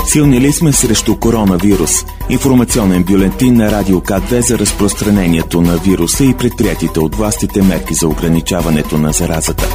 Силни ли сме срещу коронавирус? Информационен бюлетин на Радио К2 за разпространението на вируса и предприятите от властите мерки за ограничаването на заразата.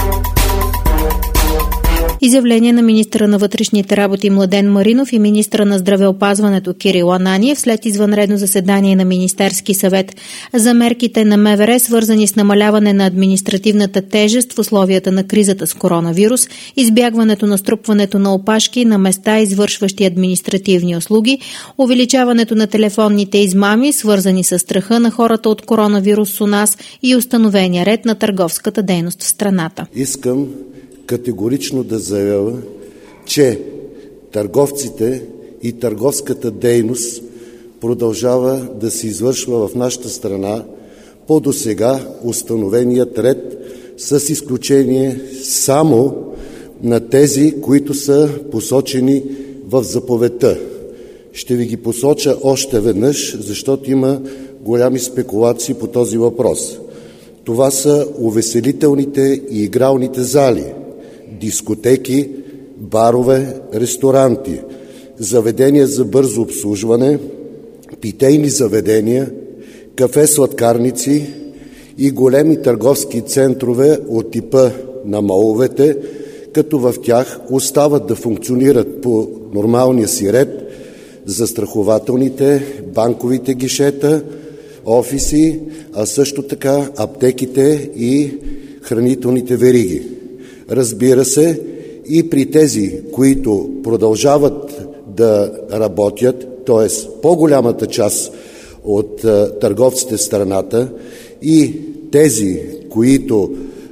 Изявление на министъра на вътрешните работи Младен Маринов и министъра на здравеопазването Кирил Ананиев след извънредно заседание на Министерски съвет за мерките на МВР, свързани с намаляване на административната тежест в условията на кризата с коронавирус, избягването на струпването на опашки на места, извършващи административни услуги, увеличаването на телефонните измами, свързани с страха на хората от коронавирус у нас и установения ред на търговската дейност в страната. Искам категорично да заявя, че търговците и търговската дейност продължава да се извършва в нашата страна по досега установеният ред, с изключение само на тези, които са посочени в заповедта. Ще ви ги посоча още веднъж, защото има голями спекулации по този въпрос. Това са увеселителните и игралните зали, дискотеки, барове, ресторанти, заведения за бързо обслужване, питейни заведения, кафе-сладкарници и големи търговски центрове от типа на моловете, като в тях остават да функционират по нормалния си ред застрахователните, банковите гишета, офиси, а също така аптеките и хранителните вериги. Разбира се, и при тези, които продължават да работят, т.е. по-голямата част от търговците в страната и тези, които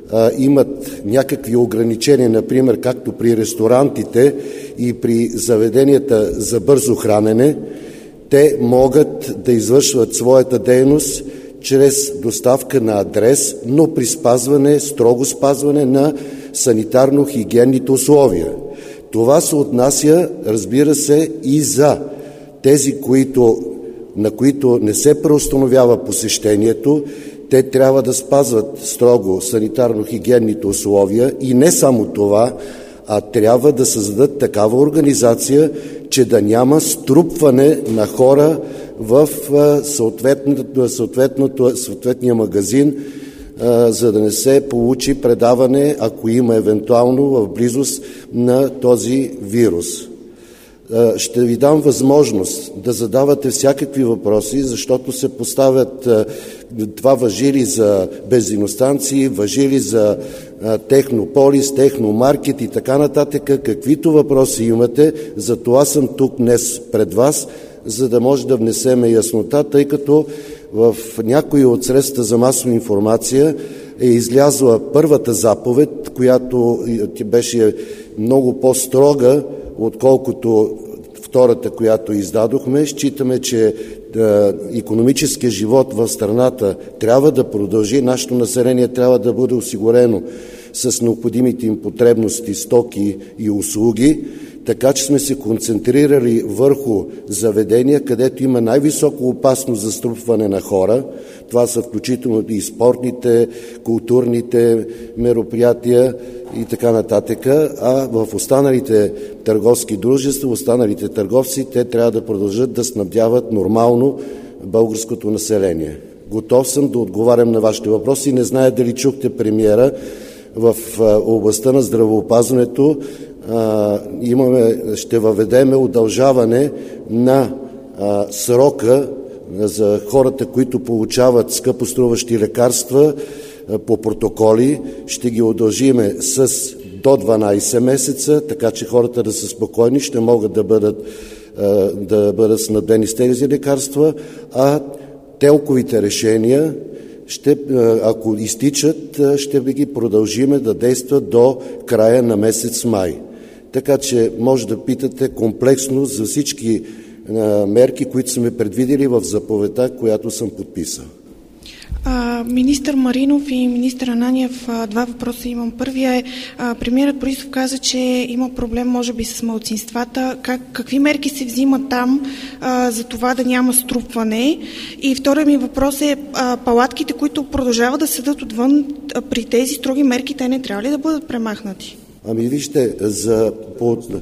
имат някакви ограничения, например, както при ресторантите и при заведенията за бързо хранене, те могат да извършват своята дейност чрез доставка на адрес, но при строго спазване на санитарно-хигиенните условия. Това се отнася, разбира се, и за тези, на които не се преустановява посещението. Те трябва да спазват строго санитарно-хигиенните условия и не само това, а трябва да създадат такава организация, че да няма струпване на хора в съответния магазин, за да не се получи предаване, ако има евентуално в близост на този вирус. Ще ви дам възможност да задавате всякакви въпроси, защото се поставят, това важи ли за бензиностанции, важи ли за технополис, техномаркет и така нататък. Каквито въпроси имате, за това съм тук днес пред вас, за да може да внесем яснота, тъй като в някои от средствата за масова информация е излязла първата заповед, която беше много по-строга, отколкото втората, която издадохме. Считаме, че икономическият живот в страната трябва да продължи, нашето население трябва да бъде осигурено с необходимите им потребности, стоки и услуги, така че сме се концентрирали върху заведения, където има най-висока опасност за струпване на хора. Това са включително и спортните, културните мероприятия и така нататък, а в останалите търговски дружества, останалите търговци, те трябва да продължат да снабдяват нормално българското население. Готов съм да отговарям на вашите въпроси. Не зная дали чухте премиера в областта на здравеопазването. Ще въведеме удължаване на срока за хората, които получават скъпоструващи лекарства по протоколи. Ще ги удължиме с до 12 месеца, така че хората да са спокойни, ще могат да бъдат снабдени с тези лекарства, а телковите решения, ако изтичат, ще ги продължиме да действат до края на месец май. Така че може да питате комплексно за всички мерки, които сме предвидели в заповедта, която съм подписал. Министър Маринов и министър Ананиев, два въпроса имам. Първия е, премиерът Борисов каза, че има проблем може би с малцинствата. Какви мерки се взимат там за това да няма струпване? И вторият ми въпрос е, палатките, които продължават да седат отвън, при тези строги мерки, те не трябва ли да бъдат премахнати? Ами вижте,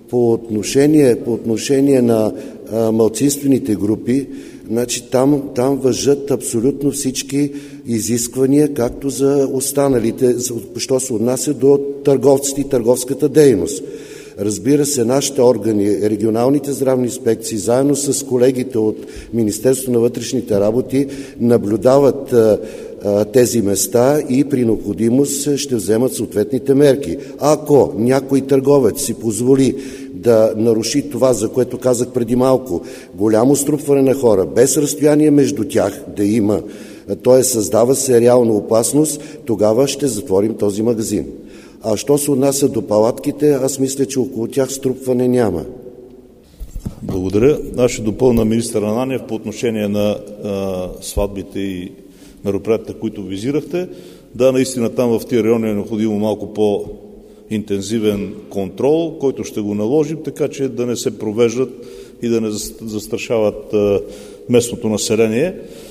По отношение на малцинствените групи, значи там важат абсолютно всички изисквания, както за останалите, що се отнася до търговците и търговската дейност. Разбира се, нашите органи, регионалните здравни инспекции, заедно с колегите от Министерството на вътрешните работи, наблюдават тези места и при необходимост ще вземат съответните мерки. Ако някой търговец си позволи да наруши това, за което казах преди малко, голямо струпване на хора, без разстояние между тях да има, т.е. създава се реална опасност, тогава ще затворим този магазин. А що се отнася до палатките, аз мисля, че около тях струпване няма. Благодаря. Аз ще допълня министър Ананиев по отношение на сватбите и мероприятията, които визирахте. Да, наистина там в тия райони е необходимо малко по-интензивен контрол, който ще го наложим, така че да не се провеждат и да не застрашават местното население.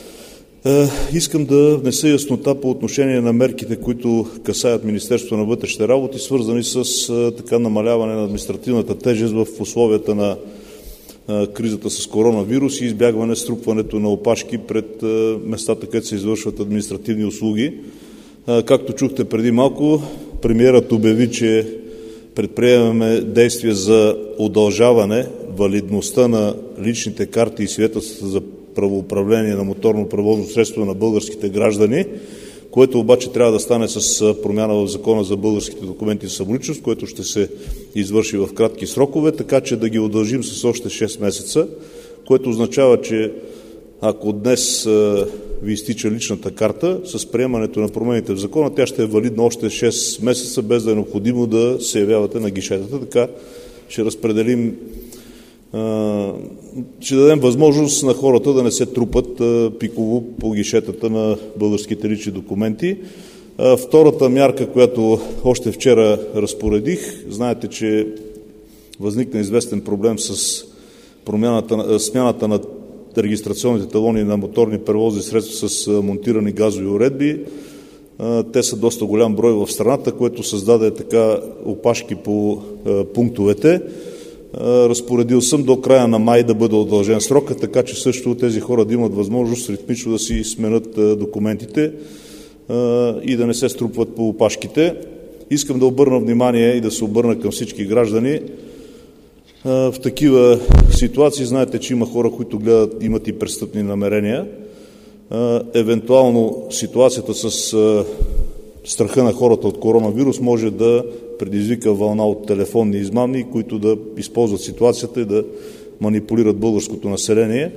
Искам да внеса яснота по отношение на мерките, които касаят Министерството на вътрешните работи, свързани с намаляване на административната тежест в условията на кризата с коронавирус и избягване струпването на опашки пред местата, където се извършват административни услуги. Както чухте преди малко, премиерът обяви, че предприемаме действия за удължаване валидността на личните карти и свидетелствата за правоуправление на моторно превозно средство на българските граждани, което обаче трябва да стане с промяна в Закона за българските документи за самоличност, което ще се извърши в кратки срокове, така че да ги удължим с още 6 месеца, което означава, че ако днес ви изтича личната карта, с приемането на промените в Закона, тя ще е валидна още 6 месеца, без да е необходимо да се явявате на гишетата. Така ще разпределим, ще дадем възможност на хората да не се трупат пиково по гишетата на българските лични документи. Втората мярка, която още вчера разпоредих, знаете, че възникна известен проблем с смяната на регистрационните талони на моторни превозни средства с монтирани газови уредби. Те са доста голям брой в страната, което създаде така опашки по пунктовете. Разпоредил съм до края на май да бъде удължен срока, така че също тези хора да имат възможност ритмично да си сменят документите и да не се струпват по опашките. Искам да обърна внимание и да се обърна към всички граждани. В такива ситуации знаете, че има хора, които гледат, имат и престъпни намерения. Евентуално ситуацията с страха на хората от коронавирус може да предизвика вълна от телефонни измамни, които да използват ситуацията и да манипулират българското население.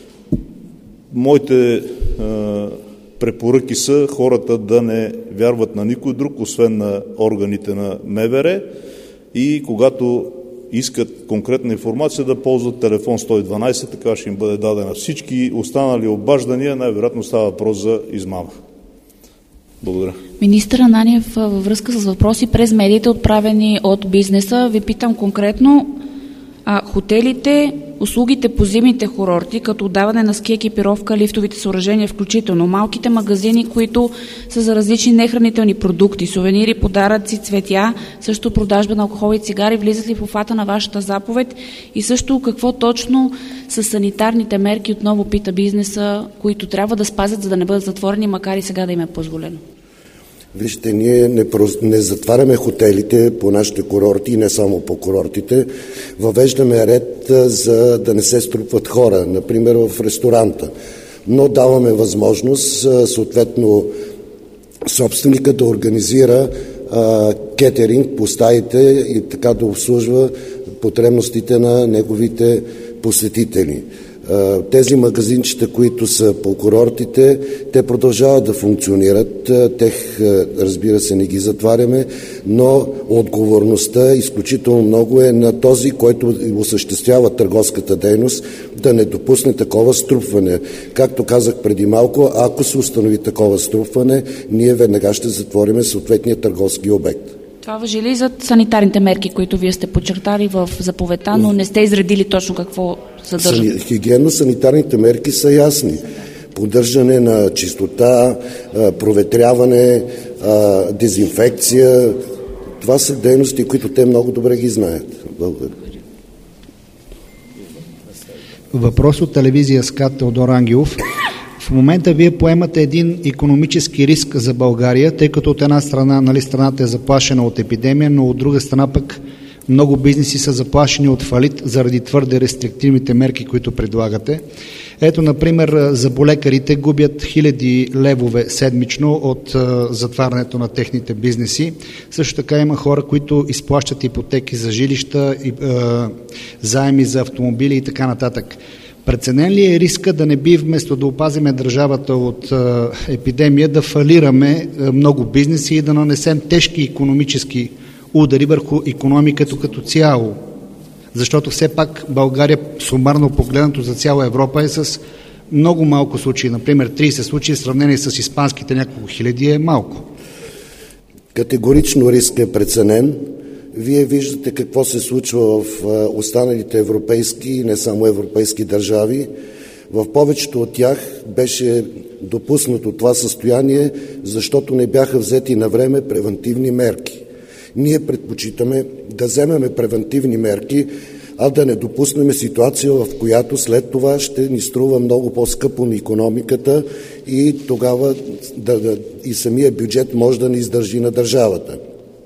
Моите препоръки са хората да не вярват на никой друг, освен на органите на МВР, и когато искат конкретна информация, да ползват телефон 112, така ще им бъде дадена. Всички останали обаждания най-вероятно става въпрос за измама. Благодаря. Министър Ананиев, във връзка с въпроси през медиите, отправени от бизнеса, ви питам конкретно: хотелите, услугите по зимните курорти, като отдаване на ски екипировка, лифтовите съоръжения, включително малките магазини, които са за различни нехранителни продукти, сувенири, подаръци, цветя, също продажба на алкохол и цигари, влизат ли в обхвата на вашата заповед? И също какво точно са санитарните мерки, отново пита бизнеса, които трябва да спазят, за да не бъдат затворени, макар и сега да им е позволено? Вижте, ние не затваряме хотелите по нашите курорти и не само по курортите. Въвеждаме ред, за да не се струпват хора, например в ресторанта. Но даваме възможност, съответно, собственика да организира кетеринг по стаите и така да обслужва потребностите на неговите посетители. Тези магазинчета, които са по курортите, те продължават да функционират. Тех, разбира се, не ги затваряме, но отговорността изключително много е на този, който осъществява търговската дейност, да не допусне такова струпване. Както казах преди малко, ако се установи такова струпване, ние веднага ще затворим съответния търговски обект. Това важи ли за санитарните мерки, които вие сте подчертали в заповедта, но не сте изредили точно какво съдържат? Хигиенно-санитарните мерки са ясни. Поддържане на чистота, проветряване, дезинфекция. Това са дейности, които те много добре ги знаят. Благодаря. Въпрос от телевизия СКАТ, Теодор Ангелов. В момента вие поемате един икономически риск за България, тъй като от една страна страната е заплашена от епидемия, но от друга страна пък много бизнеси са заплашени от фалит заради твърде рестриктивните мерки, които предлагате. Ето, например, зъболекарите губят хиляди левове седмично от затварянето на техните бизнеси. Също така има хора, които изплащат ипотеки за жилища, заеми за автомобили и така нататък. Преценен ли е риска да не би вместо да опазиме държавата от епидемия, да фалираме много бизнеси и да нанесем тежки икономически удари върху икономиката като цяло? Защото все пак България, сумарно погледнато за цяла Европа, е с много малко случаи. Например, 30 случаи в сравнение с испанските няколко хиляди е малко. Категорично риск е преценен. Вие виждате какво се случва в останалите европейски и не само европейски държави. В повечето от тях беше допуснато това състояние, защото не бяха взети на време превентивни мерки. Ние предпочитаме да вземем превентивни мерки, а да не допуснем ситуация, в която след това ще ни струва много по-скъпо на икономиката и тогава и самия бюджет може да не издържи на държавата.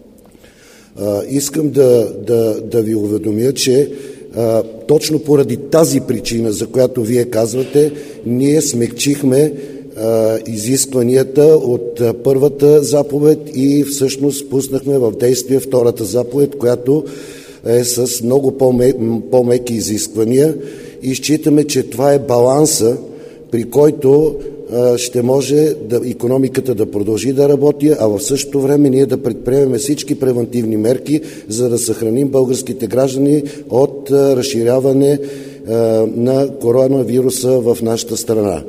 Искам да ви уведомя, че точно поради тази причина, за която вие казвате, ние смекчихме изискванията от първата заповед и всъщност пуснахме в действие втората заповед, която е с много по-меки изисквания и считаме, че това е баланса, при който ще може икономиката да продължи да работи, а в същото време ние да предприемем всички превентивни мерки, за да съхраним българските граждани от разширяване на коронавируса в нашата страна.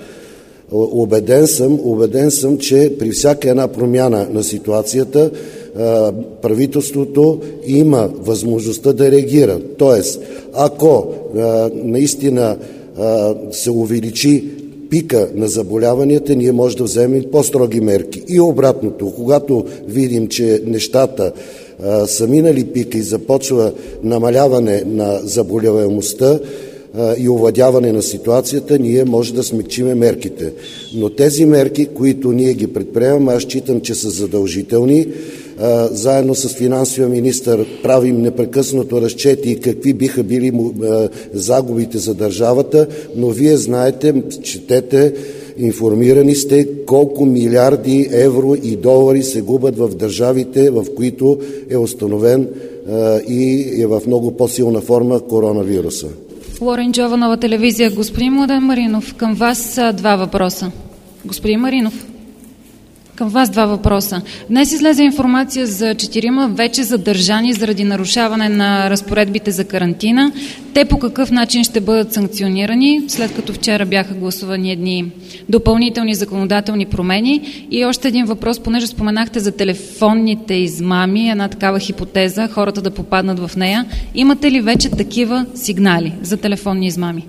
Убеден съм, че при всяка една промяна на ситуацията правителството има възможността да реагира. Тоест, ако наистина се увеличи пика на заболяванията, ние може да вземем по-строги мерки. И обратното, когато видим, че нещата са минали пика и започва намаляване на заболеваемостта и овладяване на ситуацията, ние може да смекчиме мерките. Но тези мерки, които ние ги предприемаме, аз считам, че са задължителни. Заедно с финансовия министър правим непрекъснато разчети какви биха били загубите за държавата, но вие знаете, четете, информирани сте колко милиарди евро и долари се губят в държавите, в които е установен и е в много по-силна форма коронавируса. Лорен Джова, Нова телевизия. Господин Младен Маринов, към вас два въпроса. Господин Маринов, към вас два въпроса. Днес излезе информация за 4 вече задържани заради нарушаване на разпоредбите за карантина. Те по какъв начин ще бъдат санкционирани, след като вчера бяха гласувани едни допълнителни законодателни промени? И още един въпрос, понеже споменахте за телефонните измами, една такава хипотеза, хората да попаднат в нея. Имате ли вече такива сигнали за телефонни измами?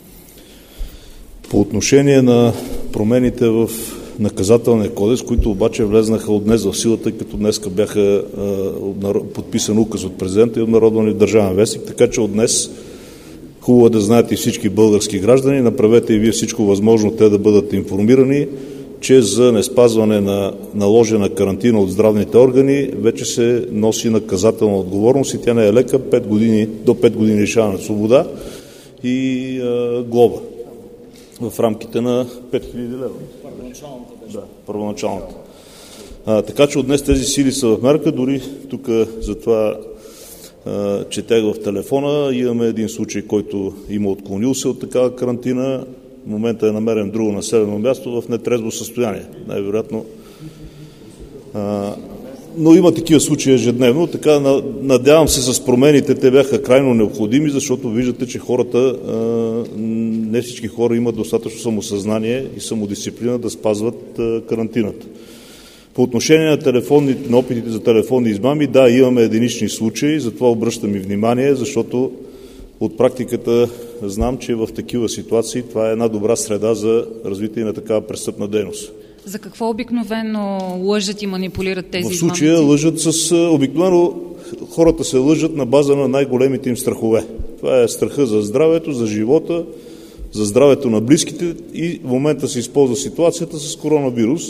По отношение на промените в наказателния кодекс, които обаче влезнаха от днес в силата, като днеска бяха подписан указ от президента и обнародвани в Държавен вестник, така че от днес хубаво е да знаете всички български граждани, направете и вие всичко възможно те да бъдат информирани, че за неспазване на наложена карантина от здравните органи вече се носи наказателна отговорност и тя не е лека, 5 години, до 5 години лишаване от свобода и глоба в рамките на 5000 лева. Първоначалната. Така че от днес тези сили са в мерка, дори тук затова четях в телефона, имаме един случай, който има отклонил се от такава карантина, в момента е намерен друго населено място в нетрезво състояние, най-вероятно. Но има такива случаи ежедневно, така надявам се с промените, те бяха крайно необходими, защото виждате, че хората, не всички хора имат достатъчно самосъзнание и самодисциплина да спазват карантината. По отношение на опитите за телефонни измами, да, имаме единични случаи, затова обръщам и внимание, защото от практиката знам, че в такива ситуации това е една добра среда за развитие на такава престъпна дейност. За какво обикновено лъжат и манипулират тези измамници? В случая лъжат обикновено хората се лъжат на база на най-големите им страхове. Това е страха за здравето, за живота, за здравето на близките и в момента се използва ситуацията с коронавирус.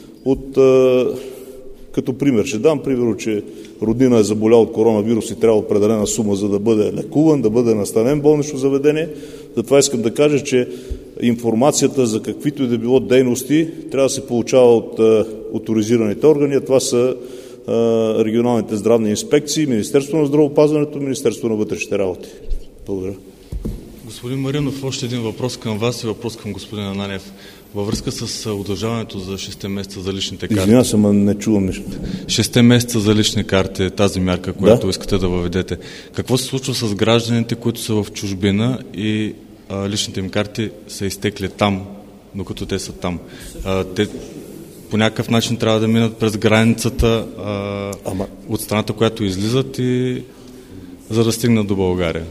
Като пример ще дам, примерно, че роднина е заболял от коронавирус и трябва определена сума, за да бъде лекуван, да бъде настанен в болнично заведение. Затова искам да кажа, че информацията за каквито и да било дейности трябва да се получава от оторизираните органи. Това са регионалните здравни инспекции, Министерството на здравеопазването, Министерството на вътрешните работи. Благодаря. Господин Маринов, още един въпрос към вас и въпрос към господин Ананиев. Във връзка с удължаването за 6 месеца за личните карти. Извинявам се, не чувам нищо. 6 месеца за лични карти, тази мярка, която искате да въведете. Какво се случва с гражданите, които са в чужбина и личните им карти са изтекли там, докато те са там? Те по някакъв начин трябва да минат през границата от страната, която излизат, и за да стигнат до България.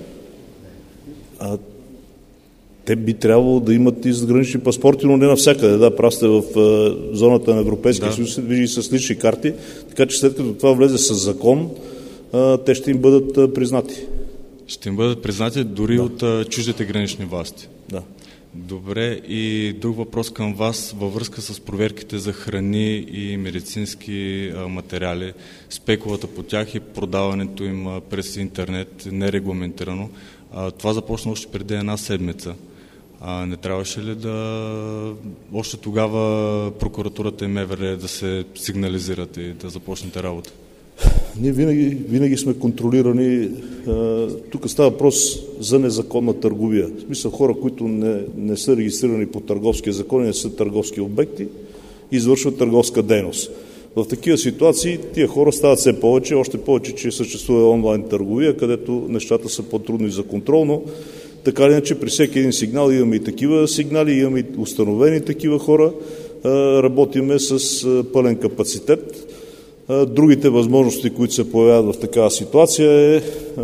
Те би трябвало да имат и задгранични паспорти, но не навсякъде. Да, прав сте, в зоната на Европейския съюз се движи с лични карти, така че след като това влезе с закон, те ще им бъдат признати. Ще им бъдат признати дори от чуждите гранични власти? Да. Добре, и друг въпрос към вас във връзка с проверките за храни и медицински материали, спекулата по тях и продаването им през интернет нерегламентирано. Това започна още преди една седмица. Не трябваше ли още тогава прокуратурата и МВР да се сигнализират и да започнете работа? Ние винаги сме контролирани. Тук става въпрос за незаконна търговия. В смисъл, хора, които не са регистрирани по търговския закон, не са търговски обекти, извършват търговска дейност. В такива ситуации тия хора стават все повече, още повече, че съществува онлайн търговия, където нещата са по-трудни за контрол, но така или иначе при всеки един сигнал имаме и такива сигнали, имаме и установени такива хора, работиме с пълен капацитет. Другите възможности, които се появяват в такава ситуация е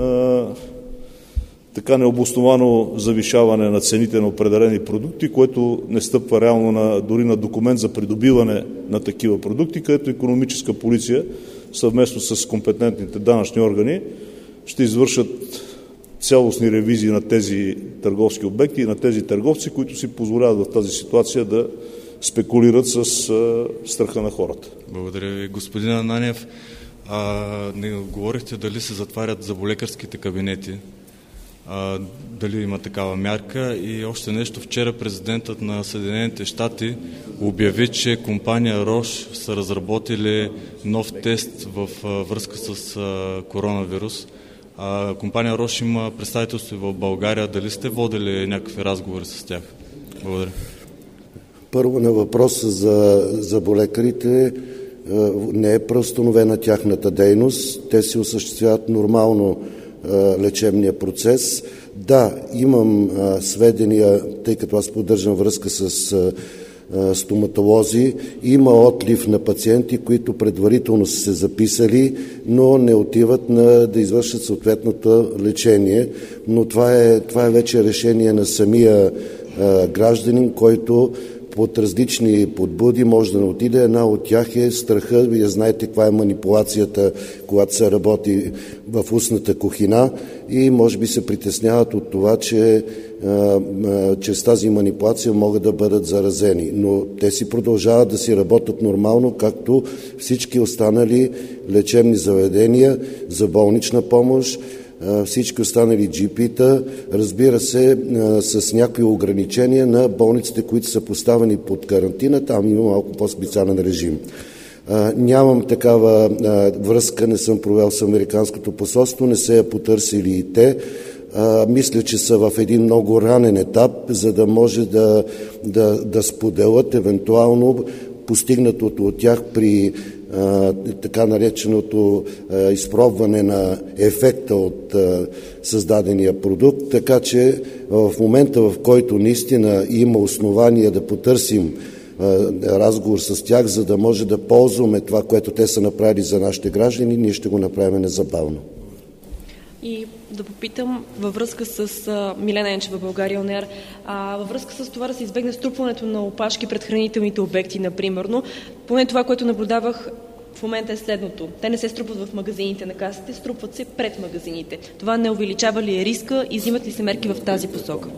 така необосновано завишаване на цените на определени продукти, което не стъпва реално дори на документ за придобиване на такива продукти, където икономическа полиция съвместно с компетентните данъчни органи ще извършат цялостни ревизии на тези търговски обекти и на тези търговци, които си позволяват в тази ситуация да спекулират с страха на хората. Благодаря ви. Господин Ананиев, не говорихте дали се затварят зъболекарските кабинети, дали има такава мярка, и още нещо. Вчера президентът на Съединените щати обяви, че компания Рош са разработили нов тест в връзка с коронавирус. Компания Рош има представителство в България. Дали сте водили някакви разговори с тях? Благодаря. Първо на въпроса за зъболекарите, не е преустановена тяхната дейност. Те си осъществяват нормално лечебния процес. Да, имам сведения, тъй като аз поддържам връзка с стоматолози, има отлив на пациенти, които предварително са се записали, но не отиват да извършат съответното лечение. Но това е вече решение на самия гражданин, който под различни подбуди може да не отиде. Една от тях е страха. Вие знаете каква е манипулацията, когато се работи в устната кухина, и може би се притесняват от това, че чрез тази манипулация могат да бъдат заразени. Но те си продължават да си работят нормално, както всички останали лечебни заведения за болнична помощ, всички останали джипита, разбира се, с някои ограничения на болниците, които са поставени под карантина. Там има малко по-специален режим. Нямам такава връзка, не съм провел с Американското посолство, не се е потърсили и те. Мисля, че са в един много ранен етап, за да може да споделят евентуално постигнатото от тях при така нареченото изпробване на ефекта от създадения продукт. Така че в момента, в който наистина има основания да потърсим разговор с тях, за да може да ползваме това, което те са направили за нашите граждани, ние ще го направим незабавно. И да попитам във връзка с Милена Енчева, България On Air, във връзка с това да се избегне струпването на опашки пред хранителните обекти, например, поне това, което наблюдавах в момента е следното. Те не се струпват в магазините на касите, струпват се пред магазините. Това не увеличава ли риска и взимат ли се мерки в тази посока?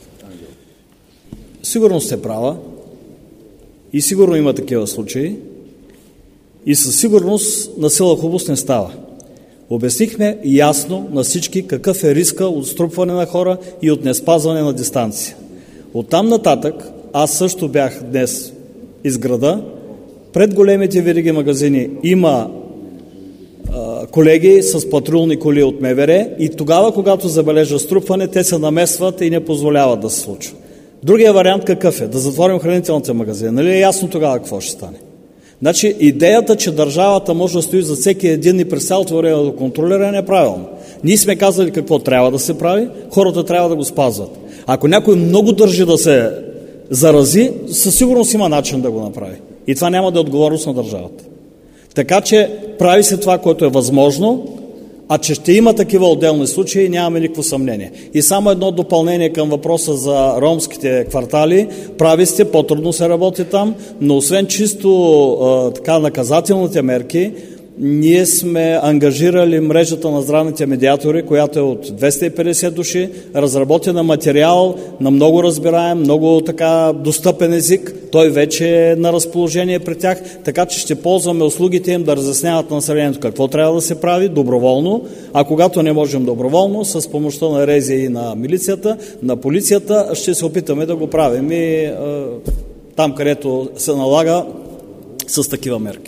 Сигурно сте права и сигурно има такива случаи и със сигурност насила хубост не става. Обяснихме ясно на всички какъв е риска от струпване на хора и от неспазване на дистанция. Оттам нататък аз също бях днес из града. Пред големите вериги магазини има колеги с патрулни коли от МВР и тогава, когато забележат струпване, те се намесват и не позволяват да се случва. Другия вариант какъв е? Да затворим хранителните магазини. Нали е ясно тогава какво ще стане? Значи идеята, че държавата може да стои за всеки един и през цялото време да контролира, е неправилно. Ние сме казали какво трябва да се прави, хората трябва да го спазват. Ако някой много държи да се зарази, със сигурност има начин да го направи. И това няма да е отговорност на държавата. Така че прави се това, което е възможно, а че ще има такива отделни случаи, нямаме никакво съмнение. И само едно допълнение към въпроса за ромските квартали. Прави сте, по-трудно се работи там, но освен чисто наказателните мерки, ние сме ангажирали мрежата на здравните медиатори, която е от 250 души, разработена материал на много разбираем, много достъпен език. Той вече е на разположение при тях, така че ще ползваме услугите им да разясняват на населението какво трябва да се прави доброволно, а когато не можем доброволно, с помощта на РЗИ и на милицията, на полицията, ще се опитаме да го правим и там, където се налага с такива мерки.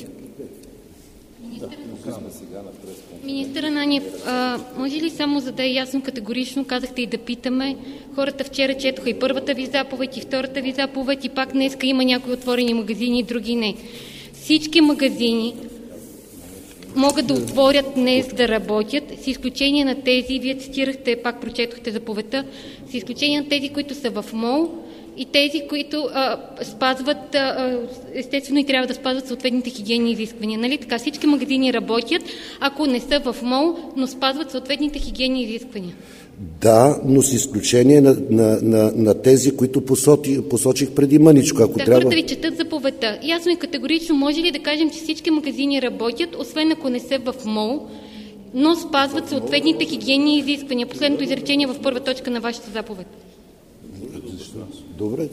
Министър Ананиев, може ли само за да е ясно категорично, казахте и да питаме, хората вчера четоха и първата ви заповед, и втората ви заповед, и пак днеска има някои отворени магазини, други не. Всички магазини могат да отворят днес да работят, с изключение на тези, вие цитирахте, пак прочетохте заповедта, с изключение на тези, които са в МОЛ, и тези, които спазват, естествено и трябва да спазват съответните хигиенни изисквания. Нали така? Всички магазини работят, ако не са в МОЛ, но спазват съответните хигиенни изисквания. Да, но с изключение на тези, които посочих преди мъничко. Ако трябва... Хората ви четат заповедта. Ясно и категорично може ли да кажем, че всички магазини работят, освен ако не са в МОЛ, но спазват съответните хигиенни изисквания? Последното изречение в първа точка на вашата заповед. Добре,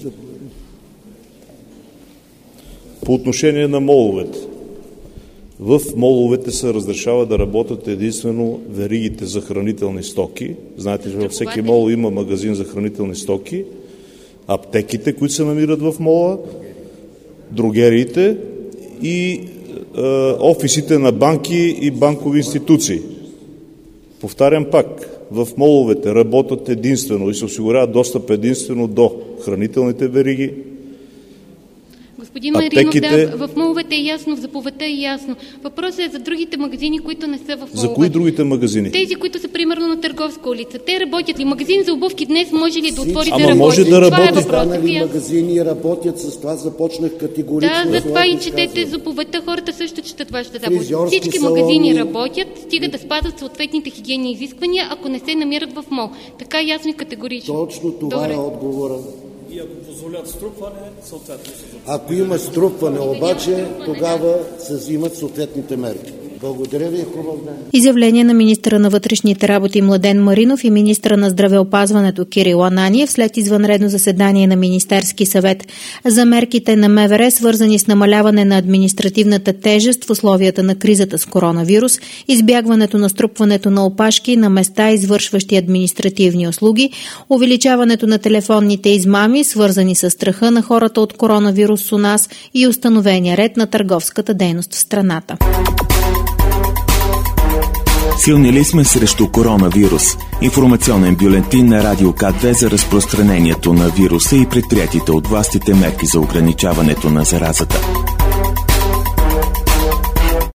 по отношение на моловете. В моловете се разрешава да работят единствено веригите за хранителни стоки. Знаете, че във всеки мол има магазин за хранителни стоки, аптеките, които се намират в мола, дрогериите и офисите на банки и банкови институции. Повтарям пак, в моловете работят единствено и се осигурява достъп единствено до хранителните вериги, Господин Маринов, да, в моловете е ясно, в заповедта е ясно. Въпросът е за другите магазини, които не са в моловете. За кои другите магазини? Тези, които са примерно на Търговска улица. Те работят ли? Магазин за обувки днес може ли да отвори да работи? Може да работи. Това е въпросът. Магазини работят, с това започнах категорично. Да, затова и четете заповедта. Хората също четат вашата заповед. Всички магазини работят, стига да спазват съответните хигиенни изисквания, ако не се намират в мол. Така ясно и категорично. Точно това е отговора. И ако позволят струпване, съответно се запазва. Ако има струпване обаче, тогава се взимат съответните мерки. Благодаря ви и хубав ден. Изявление на министъра на вътрешните работи Младен Маринов и министъра на здравеопазването Кирил Ананиев след извънредно заседание на Министерски съвет за мерките на МВР, свързани с намаляване на административната тежест в условията на кризата с коронавирус, избягването на струпването на опашки на места, извършващи административни услуги, увеличаването на телефонните измами, свързани с страха на хората от коронавирус у нас и установения ред на търговската дейност в страната. Силни ли сме срещу коронавирус? Информационен бюлетин на Радио К2 за разпространението на вируса и предприятите от властите мерки за ограничаването на заразата.